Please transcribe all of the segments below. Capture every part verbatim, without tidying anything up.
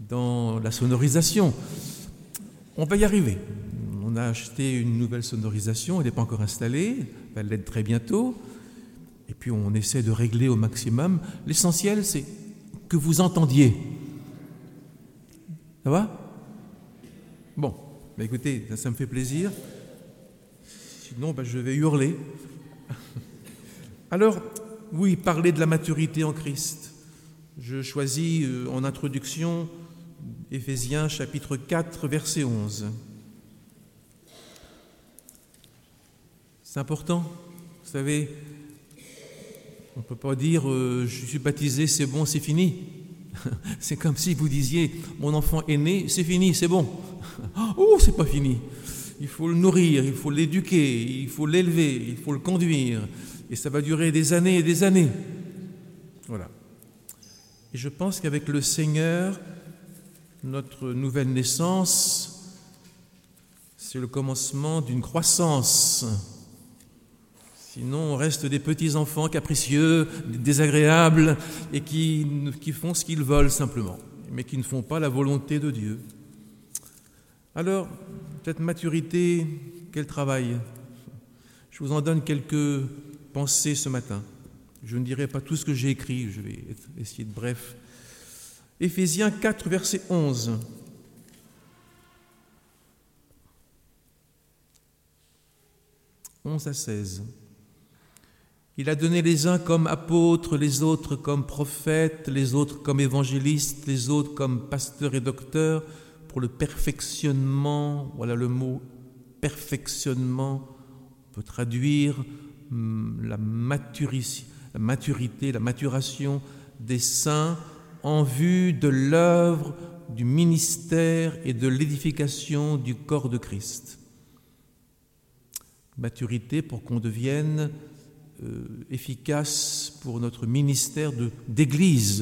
dans la sonorisation. On va y arriver. On a acheté une nouvelle sonorisation, elle n'est pas encore installée, elle va l'être très bientôt. Et puis on essaie de régler au maximum. L'essentiel, c'est que vous entendiez. Ça va ? Bon, bah écoutez, ça, ça me fait plaisir. Sinon, bah, je vais hurler. Alors, oui, parler de la maturité en Christ. Je choisis euh, en introduction Éphésiens chapitre quatre, verset onze. C'est important, vous savez, on ne peut pas dire euh, « je suis baptisé, c'est bon, c'est fini ». C'est comme si vous disiez « mon enfant est né, c'est fini, c'est bon ». Oh, c'est pas fini. Il faut le nourrir, il faut l'éduquer, il faut l'élever, il faut le conduire. Et ça va durer des années et des années. Voilà. Et je pense qu'avec le Seigneur, notre nouvelle naissance, c'est le commencement d'une croissance. Sinon, on reste des petits enfants capricieux, désagréables, et qui, qui font ce qu'ils veulent simplement, mais qui ne font pas la volonté de Dieu. Alors, cette maturité, quel travail ? Je vous en donne quelques pensées ce matin. Je ne dirai pas tout ce que j'ai écrit, je vais essayer de bref. Éphésiens quatre, verset onze. onze à seize. Il a donné les uns comme apôtres, les autres comme prophètes, les autres comme évangélistes, les autres comme pasteurs et docteurs, pour le perfectionnement, voilà le mot perfectionnement, on peut traduire hum, la, maturici, la maturité, la maturation des saints en vue de l'œuvre du ministère et de l'édification du corps de Christ. Maturité pour qu'on devienne euh, efficace pour notre ministère de, d'Église,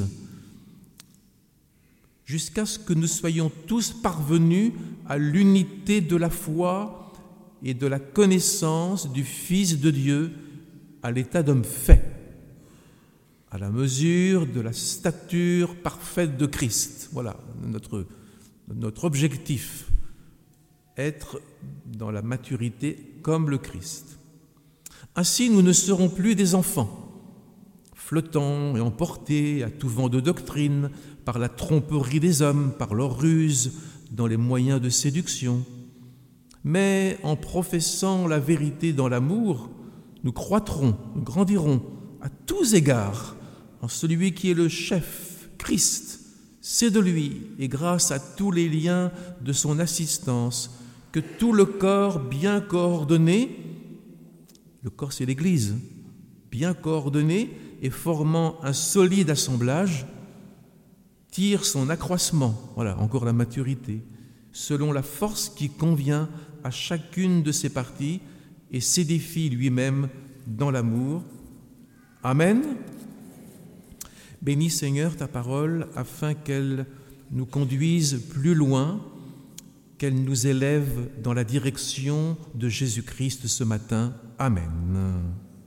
jusqu'à ce que nous soyons tous parvenus à l'unité de la foi et de la connaissance du Fils de Dieu, à l'état d'homme fait, à la mesure de la stature parfaite de Christ. Voilà notre, notre objectif, être dans la maturité comme le Christ. Ainsi, nous ne serons plus des enfants, flottant et emportés à tout vent de doctrine, par la tromperie des hommes, par leur ruse, dans les moyens de séduction. Mais en professant la vérité dans l'amour, nous croîtrons, nous grandirons à tous égards en celui qui est le chef, Christ. C'est de lui, et grâce à tous les liens de son assistance, que tout le corps bien coordonné, le corps c'est l'Église, bien coordonné et formant un solide assemblage, tire son accroissement, voilà, encore la maturité, selon la force qui convient à chacune de ses parties et s'édifie lui-même dans l'amour. Amen. Bénis Seigneur ta parole afin qu'elle nous conduise plus loin, qu'elle nous élève dans la direction de Jésus-Christ ce matin. Amen.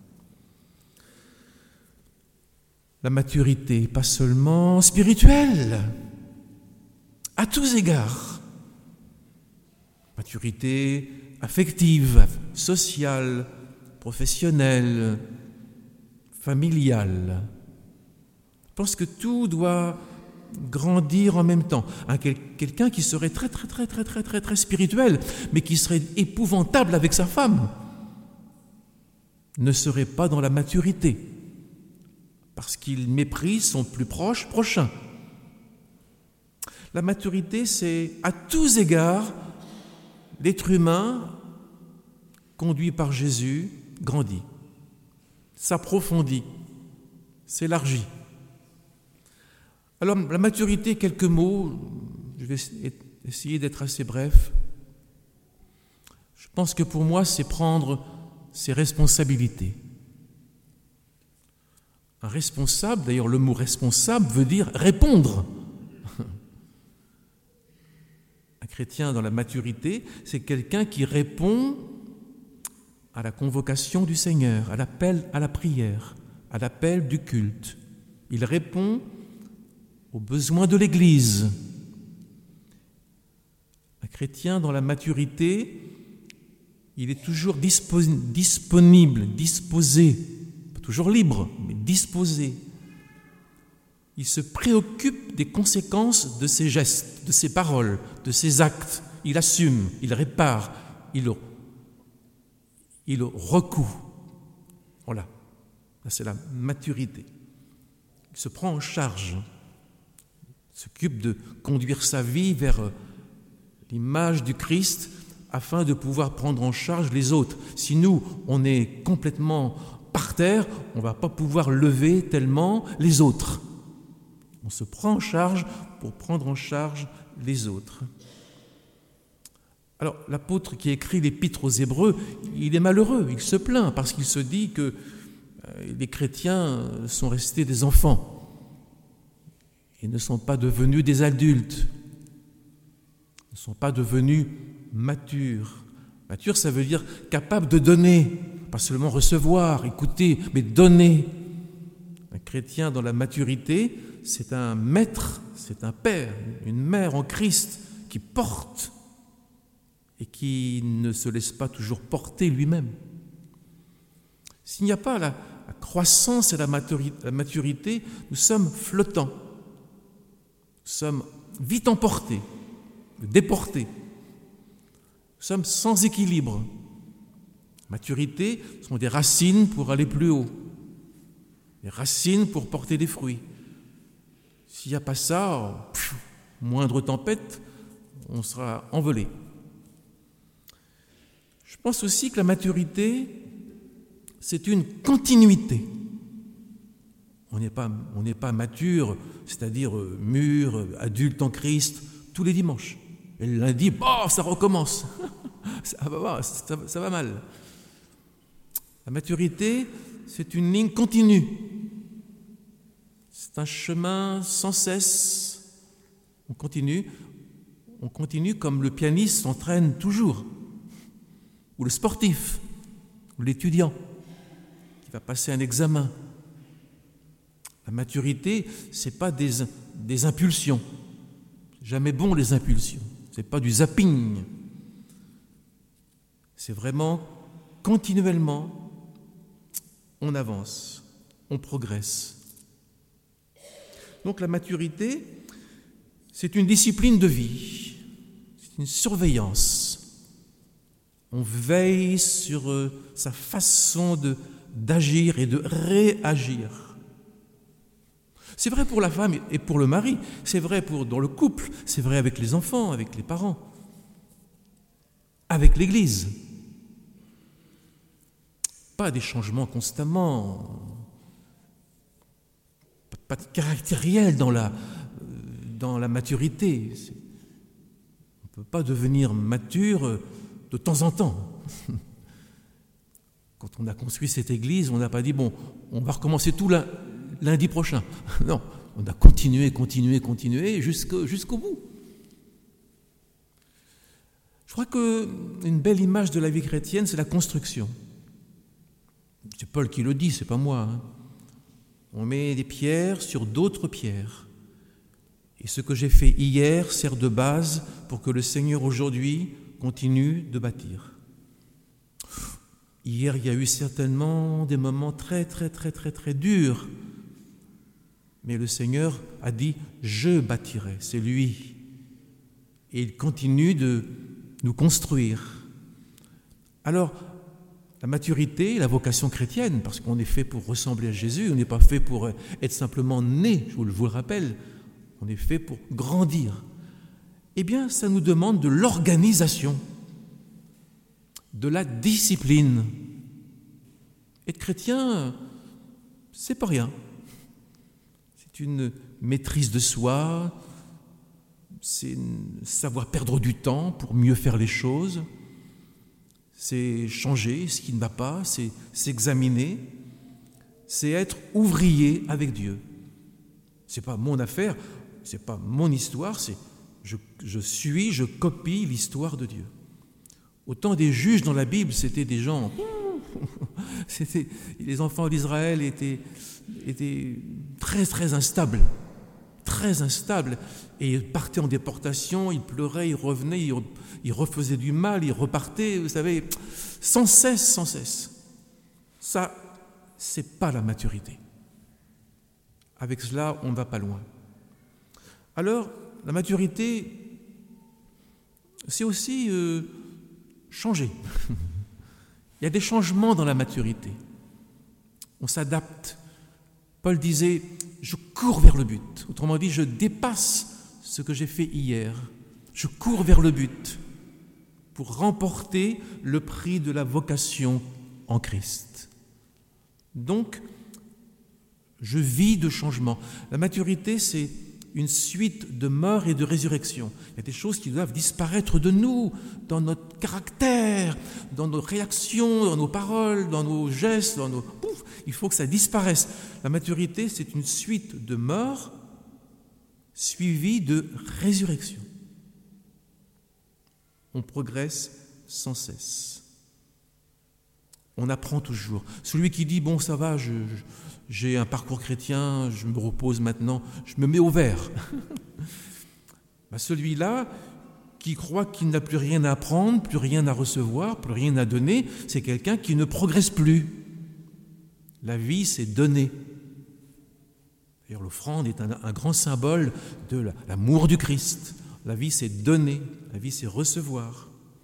La maturité, pas seulement spirituelle, à tous égards. Maturité affective, sociale, professionnelle, familiale. Je pense que tout doit grandir en même temps. Hein, quel, quelqu'un qui serait très, très, très, très, très, très, très spirituel, mais qui serait épouvantable avec sa femme, ne serait pas dans la maturité, parce qu'il méprise son plus proche prochain. La maturité, c'est à tous égards, l'être humain, conduit par Jésus, grandit, s'approfondit, s'élargit. Alors, la maturité, quelques mots, je vais essayer d'être assez bref. Je pense que pour moi, c'est prendre ses responsabilités. Un responsable, d'ailleurs le mot responsable veut dire répondre. Un chrétien dans la maturité, c'est quelqu'un qui répond à la convocation du Seigneur, à l'appel à la prière, à l'appel du culte. Il répond aux besoins de l'Église. chrétien dans la maturité, il est toujours dispo- disponible, disposé, pas toujours libre, mais disposé. Il se préoccupe des conséquences de ses gestes, de ses paroles, de ses actes. Il assume, il répare, il, il recoue. Voilà, là c'est la maturité. Il se prend en charge, il s'occupe de conduire sa vie vers l'image du Christ afin de pouvoir prendre en charge les autres. Si nous, on est complètement par terre, on ne va pas pouvoir lever tellement les autres. On se prend en charge pour prendre en charge les autres. Alors, l'apôtre qui écrit l'épître aux Hébreux, il est malheureux, il se plaint parce qu'il se dit que les chrétiens sont restés des enfants et ne sont pas devenus des adultes, ne sont pas devenus matures. Mature, ça veut dire capable de donner, pas seulement recevoir, écouter, mais donner. Un chrétien dans la maturité, c'est un maître, c'est un père, une mère en Christ qui porte et qui ne se laisse pas toujours porter lui-même. S'il n'y a pas la, la croissance et la maturité, la maturité, nous sommes flottants, nous sommes vite emportés, déportés, nous sommes sans équilibre. Maturité sont des racines pour aller plus haut, des racines pour porter des fruits. S'il n'y a pas ça, pff, moindre tempête, on sera envolé. Je pense aussi que la maturité, c'est une continuité. On n'est pas, on n'est pas mature, c'est-à-dire mûr, adulte en Christ, tous les dimanches. Et le lundi, oh, ça recommence. ça, va, ça, ça va mal. La maturité, c'est une ligne continue. C'est un chemin sans cesse. On continue. On continue comme le pianiste s'entraîne toujours. Ou le sportif, ou l'étudiant qui va passer un examen. La maturité, ce n'est pas des, des impulsions. Jamais bon les impulsions. Ce n'est pas du zapping. C'est vraiment continuellement, on avance, on progresse. Donc la maturité, c'est une discipline de vie, c'est une surveillance. On veille sur euh, sa façon de, d'agir et de réagir. C'est vrai pour la femme et pour le mari, c'est vrai pour, dans le couple, c'est vrai avec les enfants, avec les parents, avec l'Église. Pas des changements constamment, pas de caractériel dans la, dans la maturité. On ne peut pas devenir mature de temps en temps. Quand on a construit cette église, on n'a pas dit, bon, on va recommencer tout lundi prochain. Non, on a continué, continué, continué jusqu'au, jusqu'au bout. Je crois qu'une belle image de la vie chrétienne, c'est la construction. C'est Paul qui le dit, c'est pas moi. Hein. On met des pierres sur d'autres pierres. Et ce que j'ai fait hier sert de base pour que le Seigneur aujourd'hui continue de bâtir. Hier, il y a eu certainement des moments très, très, très, très, très durs. Mais le Seigneur a dit « Je bâtirai », c'est lui. Et il continue de nous construire. Alors, la maturité, la vocation chrétienne, parce qu'on est fait pour ressembler à Jésus, on n'est pas fait pour être simplement né, je vous le rappelle, on est fait pour grandir. Eh bien, ça nous demande de l'organisation, de la discipline. Être chrétien, c'est pas rien. C'est une maîtrise de soi, c'est savoir perdre du temps pour mieux faire les choses, c'est changer ce qui ne va pas, c'est s'examiner, c'est être ouvrier avec Dieu. C'est pas mon affaire, c'est pas mon histoire, c'est je, je suis, je copie l'histoire de Dieu. Autant des juges dans la Bible, c'était des gens, c'était, les enfants d'Israël étaient, étaient très très instables, très très instable. Et il partait en déportation, il pleurait, il revenait, il, il refaisait du mal, il repartait, vous savez, sans cesse, sans cesse. Ça, c'est pas la maturité. Avec cela, on ne va pas loin. Alors, la maturité, c'est aussi euh, changer. Il y a des changements dans la maturité. On s'adapte. Paul disait, je cours vers le but. Autrement dit, je dépasse ce que j'ai fait hier. Je cours vers le but pour remporter le prix de la vocation en Christ. Donc, je vis de changement. La maturité, c'est une suite de mort et de résurrection. Il y a des choses qui doivent disparaître de nous, dans notre caractère, dans nos réactions, dans nos paroles, dans nos gestes, dans nos... Pouf, il faut que ça disparaisse. La maturité, c'est une suite de mort suivie de résurrection. On progresse sans cesse. On apprend toujours. Celui qui dit, bon, ça va, je, je, j'ai un parcours chrétien, je me repose maintenant, je me mets au vert. Ben celui-là, qui croit qu'il n'a plus rien à apprendre, plus rien à recevoir, plus rien à donner, c'est quelqu'un qui ne progresse plus. La vie, c'est donner. D'ailleurs, l'offrande est un, un grand symbole de la, l'amour du Christ. La vie, c'est donner. La vie, c'est recevoir.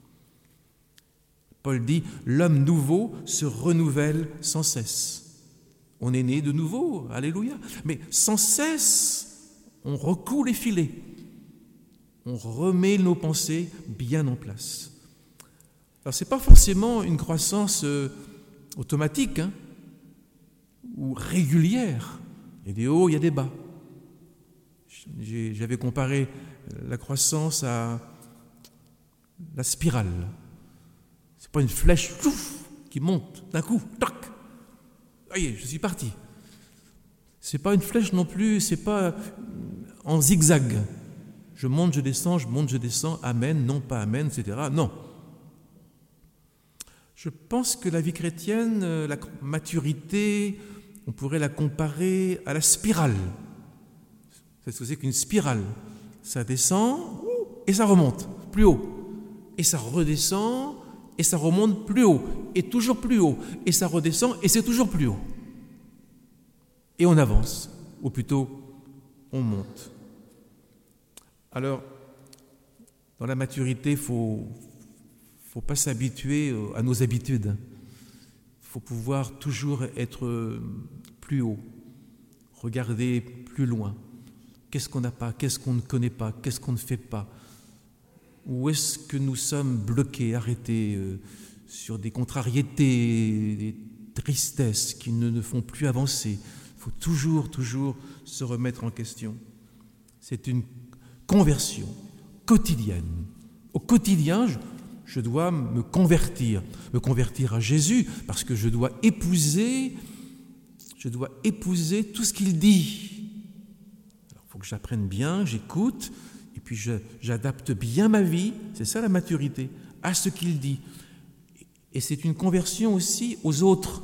Paul dit, l'homme nouveau se renouvelle sans cesse. On est né de nouveau, alléluia. Mais sans cesse, on recoue les filets. On remet nos pensées bien en place. Alors, ce n'est pas forcément une croissance euh, automatique hein, ou régulière. Il y a des hauts, il y a des bas. J'ai, j'avais comparé la croissance à la spirale. Ce n'est pas une flèche ouf, qui monte d'un coup, tac. Ça y est, je suis parti. Ce n'est pas une flèche non plus, ce n'est pas en zigzag. Je monte, je descends, je monte, je descends, amen, non pas amen, et cetera. Non. Je pense que la vie chrétienne, la maturité, on pourrait la comparer à la spirale. C'est ce que c'est qu'une spirale. Ça descend et ça remonte plus haut. Et ça redescend et ça remonte plus haut. Et toujours plus haut. Et ça redescend et c'est toujours plus haut. Et on avance. Ou plutôt, on monte. Alors, dans la maturité, il ne faut, faut pas s'habituer à nos habitudes. Il faut pouvoir toujours être plus haut, regarder plus loin. Qu'est-ce qu'on n'a pas, qu'est-ce qu'on ne connaît pas, qu'est-ce qu'on ne fait pas? Où est-ce que nous sommes bloqués, arrêtés euh, sur des contrariétés, des tristesses qui ne nous font plus avancer? Il faut toujours, toujours se remettre en question. C'est une conversion quotidienne. Au quotidien, je, je dois me convertir, me convertir à Jésus, parce que je dois épouser, je dois épouser tout ce qu'il dit. Alors, il faut que j'apprenne bien, j'écoute, et puis je, j'adapte bien ma vie, c'est ça la maturité, à ce qu'il dit. Et c'est une conversion aussi aux autres.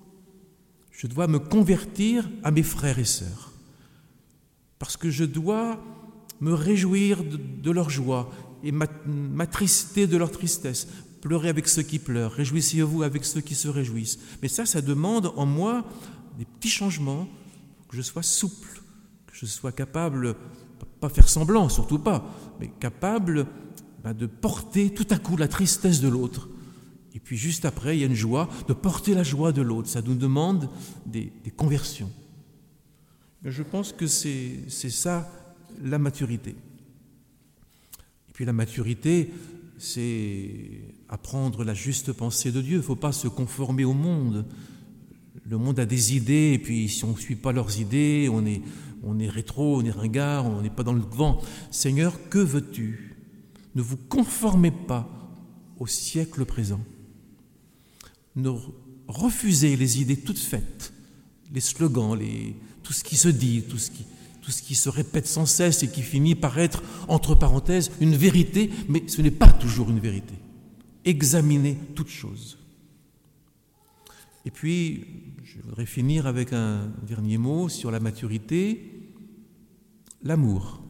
Je dois me convertir à mes frères et sœurs, parce que je dois me réjouir de, de leur joie et m'attrister de leur tristesse, pleurer avec ceux qui pleurent, réjouissez-vous avec ceux qui se réjouissent. Mais ça, ça demande en moi des petits changements, que je sois souple, que je sois capable, pas faire semblant, surtout pas, mais capable ben, de porter tout à coup la tristesse de l'autre. Et puis juste après, il y a une joie, de porter la joie de l'autre. Ça nous demande des, des conversions. Mais je pense que c'est, c'est ça, la maturité. Et puis la maturité, c'est apprendre la juste pensée de Dieu. Il ne faut pas se conformer au monde. Le monde a des idées, et puis si on ne suit pas leurs idées, on est, on est rétro, on est ringard, on n'est pas dans le vent. Seigneur, que veux-tu? Ne vous conformez pas au siècle présent. Ne refusez les idées toutes faites, les slogans, les, tout ce qui se dit, tout ce qui... tout ce qui se répète sans cesse et qui finit par être, entre parenthèses, une vérité, mais ce n'est pas toujours une vérité. Examinez toutes choses. Et puis, je voudrais finir avec un dernier mot sur la maturité. L'amour.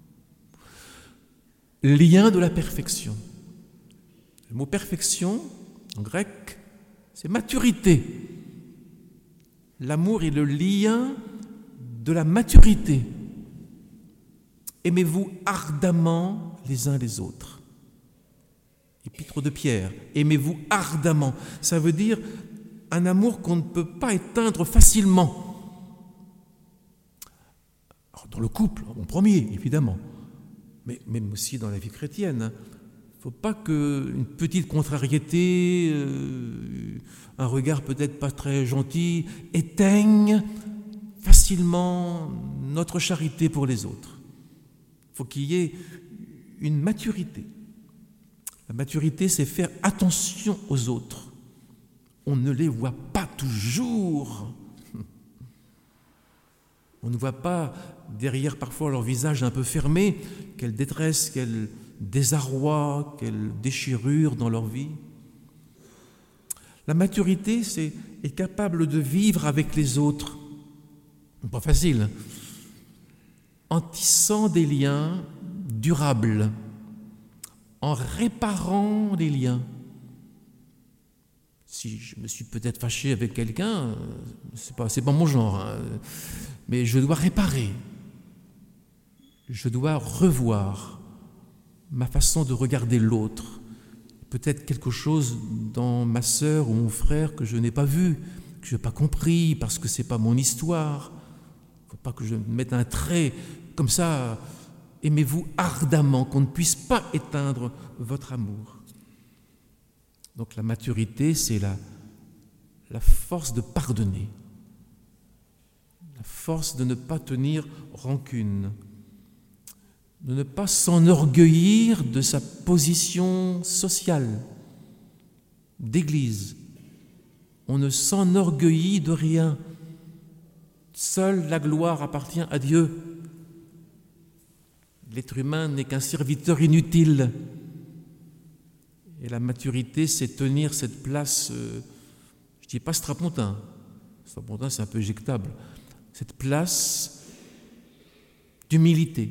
Lien de la perfection. Le mot perfection, en grec, c'est maturité. L'amour est le lien de la maturité. Aimez-vous ardemment les uns les autres. Épître de Pierre, aimez-vous ardemment. Ça veut dire un amour qu'on ne peut pas éteindre facilement. Alors, dans le couple, en premier, évidemment, mais même aussi dans la vie chrétienne. Il ne faut pas qu'une petite contrariété, euh, un regard peut-être pas très gentil, éteigne facilement notre charité pour les autres. Il faut qu'il y ait une maturité. La maturité, c'est faire attention aux autres. On ne les voit pas toujours. On ne voit pas derrière parfois leur visage un peu fermé, quelle détresse, quel désarroi, quelle déchirure dans leur vie. La maturité, c'est être capable de vivre avec les autres. Pas facile. En tissant des liens durables, en réparant les liens. Si je me suis peut-être fâché avec quelqu'un, c'est pas, c'est pas mon genre, hein, mais je dois réparer. Je dois revoir ma façon de regarder l'autre. Peut-être quelque chose dans ma sœur ou mon frère que je n'ai pas vu, que je n'ai pas compris parce que ce n'est pas mon histoire. Il ne faut pas que je mette un trait comme ça. Aimez-vous ardemment, qu'on ne puisse pas éteindre votre amour. Donc la maturité, c'est la, la force de pardonner, la force de ne pas tenir rancune, de ne pas s'enorgueillir de sa position sociale, d'église. On ne s'enorgueillit de rien. Seule la gloire appartient à Dieu. L'être humain n'est qu'un serviteur inutile. Et la maturité, c'est tenir cette place, euh, je ne dis pas strapontin, strapontin c'est un peu éjectable, cette place d'humilité.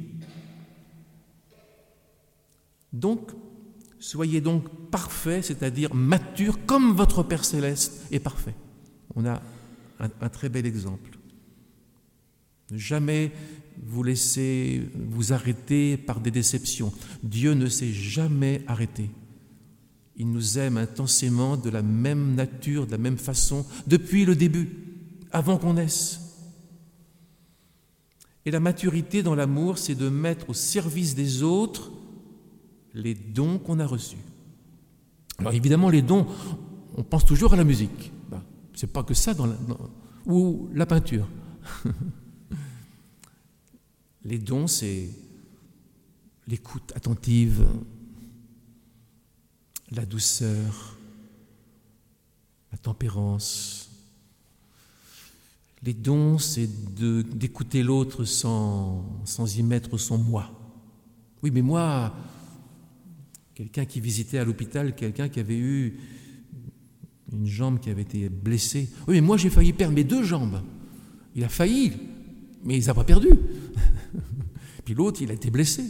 Donc, soyez donc parfaits, c'est-à-dire matures, comme votre Père Céleste est parfait. On a un, un très bel exemple. Ne jamais vous laisser vous arrêter par des déceptions. Dieu ne s'est jamais arrêté. Il nous aime intensément de la même nature, de la même façon, depuis le début, avant qu'on naisse. Et la maturité dans l'amour, c'est de mettre au service des autres les dons qu'on a reçus. Alors évidemment, les dons, on pense toujours à la musique. Ben, c'est pas que ça, dans la, dans, ou la peinture. Les dons, c'est l'écoute attentive, la douceur, la tempérance. Les dons, c'est de, d'écouter l'autre sans, sans y mettre son moi. Oui, mais moi, quelqu'un qui visitait à l'hôpital, quelqu'un qui avait eu une jambe qui avait été blessée. Oui, mais moi, j'ai failli perdre mes deux jambes. Il a failli, mais il n'a pas perdu. Puis l'autre, il a été blessé.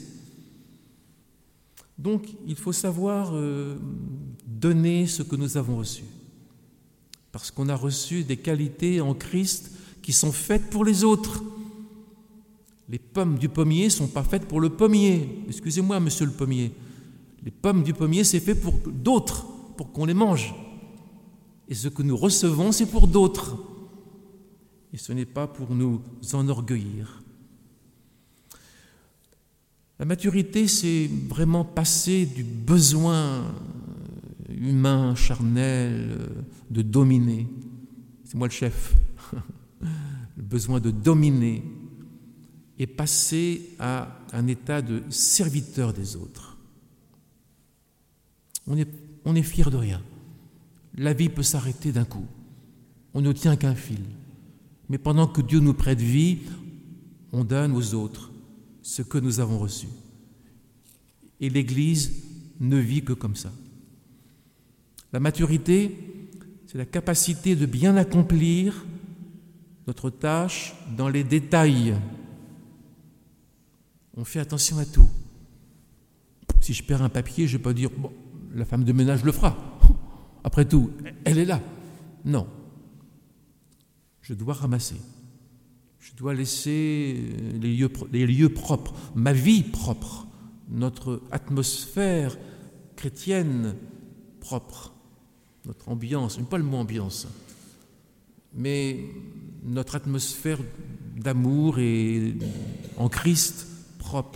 Donc, il faut savoir euh, donner ce que nous avons reçu. Parce qu'on a reçu des qualités en Christ qui sont faites pour les autres. Les pommes du pommier ne sont pas faites pour le pommier. Excusez-moi, monsieur le pommier. Les pommes du pommier, c'est fait pour d'autres, pour qu'on les mange. Et ce que nous recevons, c'est pour d'autres. Et ce n'est pas pour nous enorgueillir. La maturité, c'est vraiment passer du besoin humain, charnel, de dominer. C'est moi le chef. Le besoin de dominer et passer à un état de serviteur des autres. On est, on est fier de rien. La vie peut s'arrêter d'un coup. On ne tient qu'un fil. Mais pendant que Dieu nous prête vie, on donne aux autres ce que nous avons reçu. Et l'Église ne vit que comme ça. La maturité, c'est la capacité de bien accomplir notre tâche dans les détails. on fait attention à tout. Si je perds un papier, je ne vais pas dire « bon, la femme de ménage le fera. Après tout, elle est là. » Non. Je dois ramasser. Je dois laisser les lieux, les lieux propres, ma vie propre, notre atmosphère chrétienne propre, notre ambiance, pas le mot ambiance, mais notre atmosphère d'amour et en Christ propre.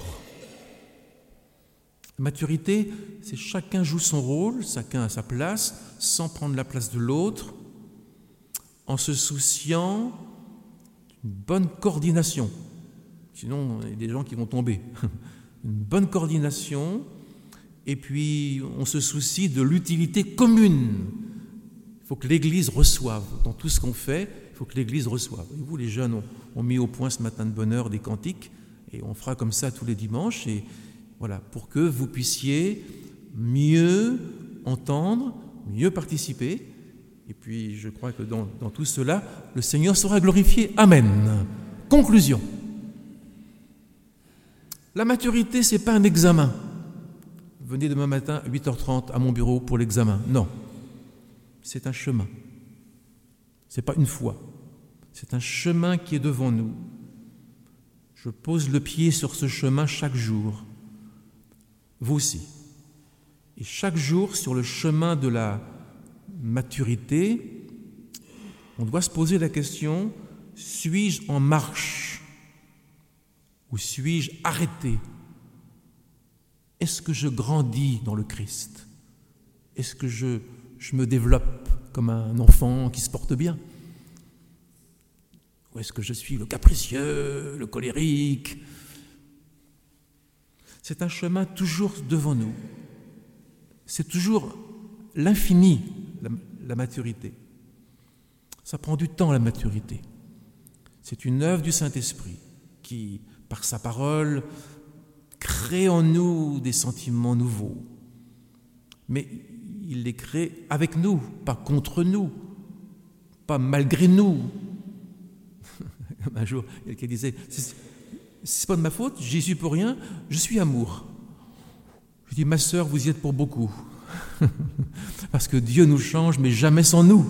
Maturité, c'est chacun joue son rôle, chacun a sa place, sans prendre la place de l'autre, en se souciant d'une bonne coordination. Sinon, il y a des gens qui vont tomber. Une bonne coordination, et puis on se soucie de l'utilité commune. Il faut que l'Église reçoive. Dans tout ce qu'on fait, il faut que l'Église reçoive. Et vous, les jeunes, ont, ont mis au point ce matin de bonne heure des cantiques, et on fera comme ça tous les dimanches, et voilà, pour que vous puissiez mieux entendre, mieux participer. Et puis, je crois que dans, dans tout cela, le Seigneur sera glorifié. Amen. Conclusion. La maturité, ce n'est pas un examen. Venez demain matin à huit heures trente à mon bureau pour l'examen. Non. C'est un chemin. Ce n'est pas une fois. C'est un chemin qui est devant nous. Je pose le pied sur ce chemin chaque jour. Vous aussi. Et chaque jour, sur le chemin de la maturité, on doit se poser la question, suis-je en marche ou suis-je arrêté? Est-ce que je grandis dans le Christ? Est-ce que je, je me développe comme un enfant qui se porte bien? Ou est-ce que je suis le capricieux, le colérique? C'est un chemin toujours devant nous. C'est toujours l'infini, la, la maturité. Ça prend du temps, la maturité. C'est une œuvre du Saint-Esprit qui, par sa parole, crée en nous des sentiments nouveaux. Mais il les crée avec nous, pas contre nous, pas malgré nous. Un jour, quelqu'un disait... C'est pas de ma faute, j'y suis pour rien, je suis amour. Je dis, ma sœur, vous y êtes pour beaucoup. Parce que Dieu nous change, mais jamais sans nous.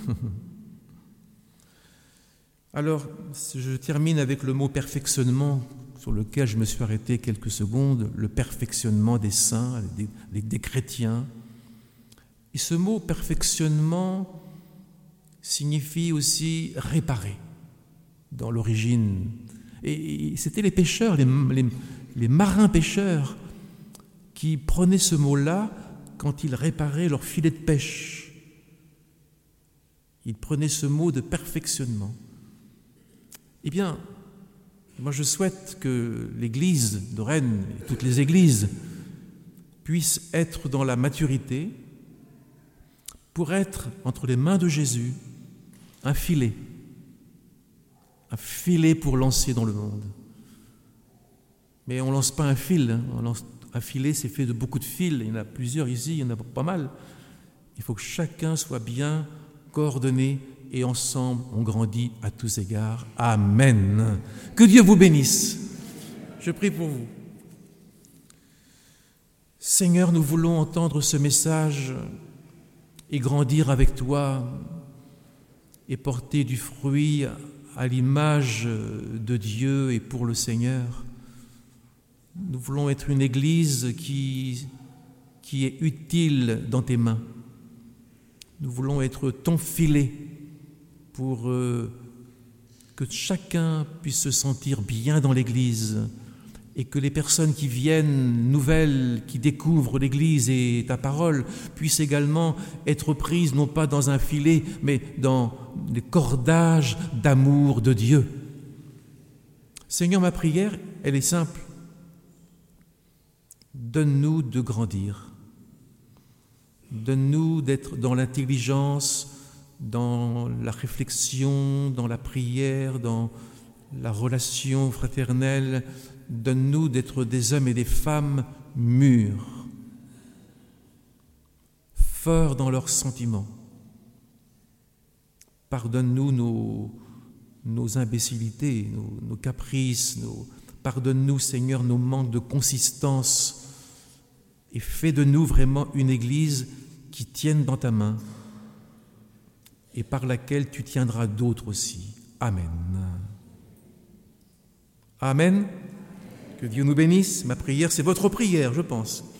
Alors, je termine avec le mot perfectionnement, sur lequel je me suis arrêté quelques secondes, le perfectionnement des saints, des, des chrétiens. Et ce mot perfectionnement signifie aussi réparer, dans l'origine. Et c'était les pêcheurs, les, les, les marins pêcheurs qui prenaient ce mot-là quand ils réparaient leur filet de pêche. Ils prenaient ce mot de perfectionnement. Eh bien, moi je souhaite que l'Église de Rennes, et toutes les églises, puissent être dans la maturité pour être entre les mains de Jésus un filet. Un filet pour lancer dans le monde. Mais on ne lance pas un fil. Hein. On lance, un filet, c'est fait de beaucoup de fils. Il y en a plusieurs ici, il y en a pas mal. Il faut que chacun soit bien coordonné et ensemble, on grandit à tous égards. Amen. Que Dieu vous bénisse. Je prie pour vous. Seigneur, nous voulons entendre ce message et grandir avec toi et porter du fruit à l'image de Dieu et pour le Seigneur. Nous voulons être une Église qui, qui est utile dans tes mains. Nous voulons être ton filet pour euh, que chacun puisse se sentir bien dans l'Église et que les personnes qui viennent, nouvelles, qui découvrent l'Église et ta parole, puissent également être prises non pas dans un filet, mais dans les cordages d'amour de Dieu. Seigneur, ma prière, elle est simple. Donne-nous de grandir. Donne-nous d'être dans l'intelligence, dans la réflexion, dans la prière, dans la relation fraternelle. Donne-nous d'être des hommes et des femmes mûrs, forts dans leurs sentiments. Pardonne-nous nos, nos imbécilités, nos, nos caprices, nos... pardonne-nous, Seigneur, nos manques de consistance et fais de nous vraiment une Église qui tienne dans ta main et par laquelle tu tiendras d'autres aussi. Amen. Amen. Que Dieu nous bénisse. Ma prière, c'est votre prière, je pense.